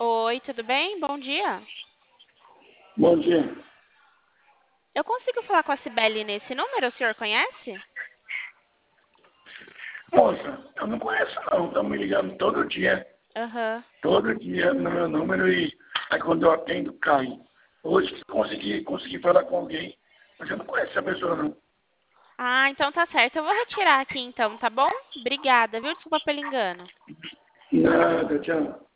Oi, tudo bem? Bom dia. Bom dia. Eu consigo falar com a Cibele nesse número? O senhor conhece? Moça, eu não conheço não. Estão me ligando Aham. todo dia no meu número e aí quando eu atendo cai. Hoje consegui falar com alguém, mas eu não conheço essa pessoa não. Ah, então tá certo. Eu vou retirar aqui então, tá bom? Obrigada, viu? Desculpa pelo engano. Nada, tchau.